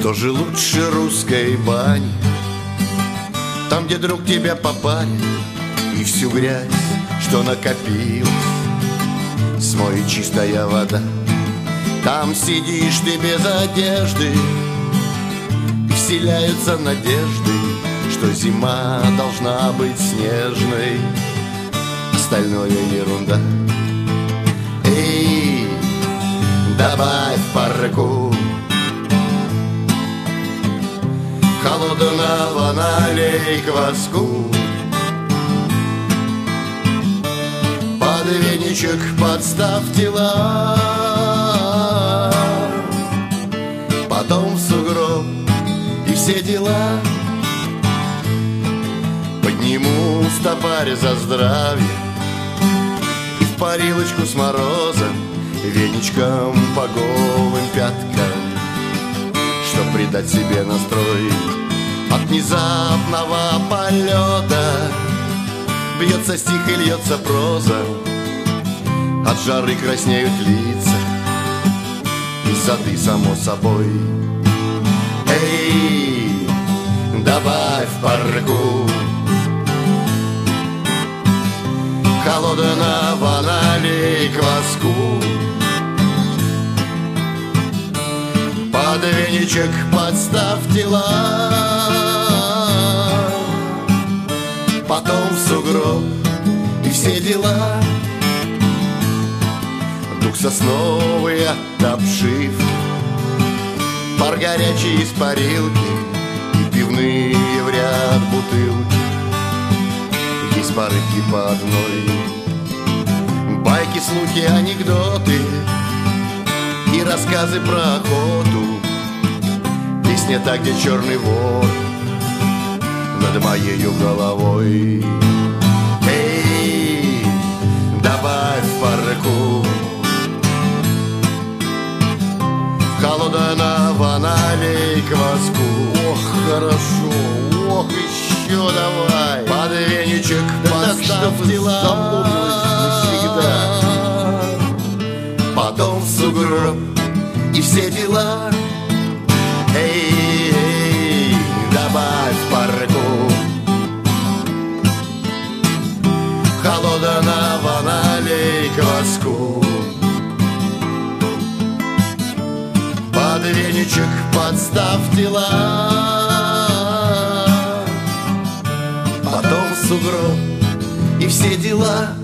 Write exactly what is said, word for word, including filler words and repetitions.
Что же лучше русской бани? Там, где друг тебя попарит, и всю грязь, что накопилась, смоет чистая вода. Там сидишь ты без одежды, и вселяются надежды, что зима должна быть снежной, остальное ерунда. Эй, добавь парку холодного, налей кваску, под веничек подставь тела, потом в сугроб и все дела. Подниму стопарь за здравие и в парилочку с морозом, веничком по голым пяткам, чтоб придать себе настрой. От внезапного полета бьется стих и льется проза, от жары краснеют лица и сады, само собой. Эй, добавь парку холодного, налей кваску, под веничек подставь тела, потом в сугроб и все дела. Дух сосновый от обшивки, пар горячий из парилки и пивные в ряд бутылки. Есть порывки по одной, байки, слухи, анекдоты и рассказы про охоту. Песня та, где черный вор над моею головой. Эй, добавь парку холодного, налей кваску. Ох, хорошо, ох, еще давай. Под веничек подставь тела, потом в сугроб и все дела. Эй, эй, добавь парку холодного, налей кваску, под веничек подставь тела, потом в сугроб и все дела.